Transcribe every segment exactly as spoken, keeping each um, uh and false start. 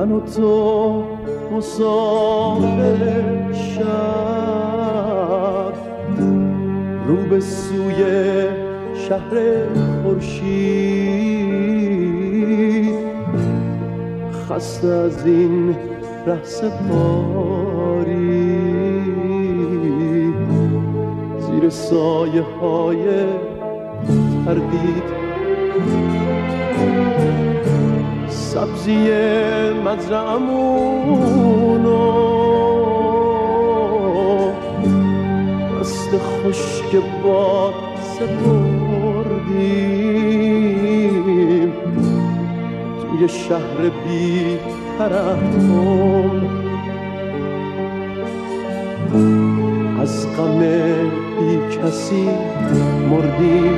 من و تو مسافر شب، رو به سوی شهر خورشید، خسته از این رهسپاری زیر سایه های تردید. سبزی مزرعمونو دست خشک باد سپردیم توی شهر بی ترحم. از غم بی کسی مردیم.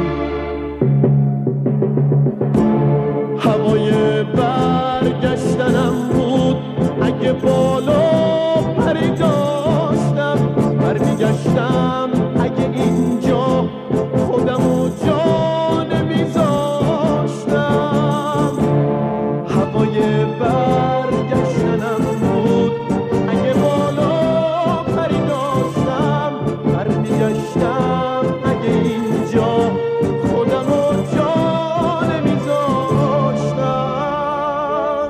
هوای برگشتنم بود اگه بالا پری داشتم، برمیگشتم اگه اینجا خودمو جا نمیذاشتم. هوای برگشتنم بود اگه بالا پری داشتم، برمیگشتم اگه اینجا خودمو جا نمیذاشتم.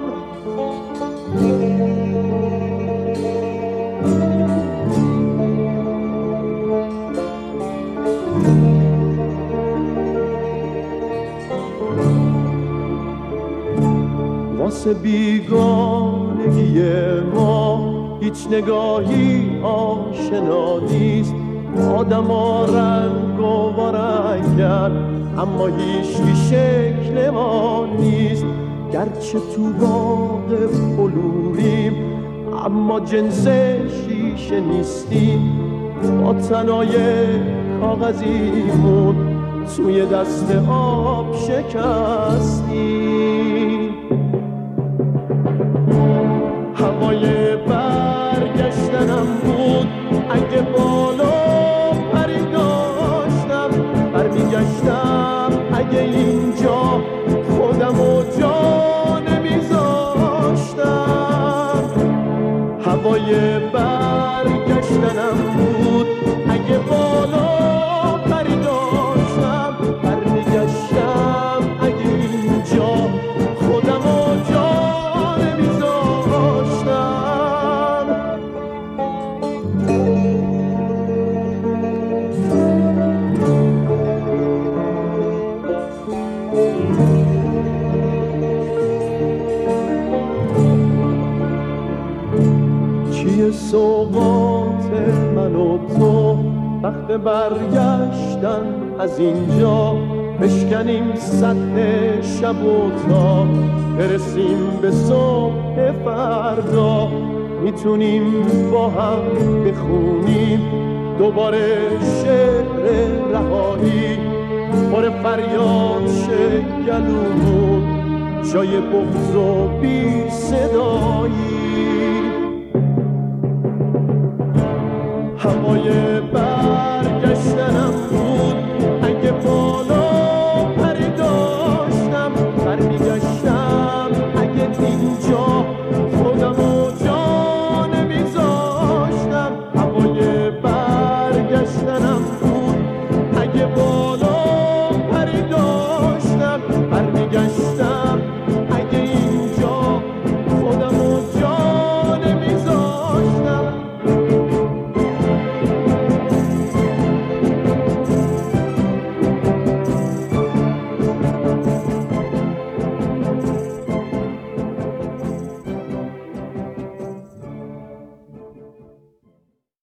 واسه بیگانگی ما هیچ نگاهی آشنا نیست. آدما رنگ و رنگن اما هیچی شکل ما نیست. گرچه تو باغ بلوریم اما جنس شیشه نیستیم. با تنای کاغذیمون توی دست آب شکستیم. هوای برگشتنم بود اگه بالا پری داشتم، برمیگشتم اگه اینجا خودمو جا نمیذاشتم. هوای برگشتنم بود اگه بالا پری داشتم، برمیگشتم اگه اینجا خودمو جا نمیذاشتم. چیه سوقات من و تو وقت برگشتن از اینجا؟ بشکنیم سطح شب و تا برسیم به صبح فردا. میتونیم با هم بخونیم دوباره شعر رهایی، پر فریاد شه گلومون جای بغض و بی صدایی.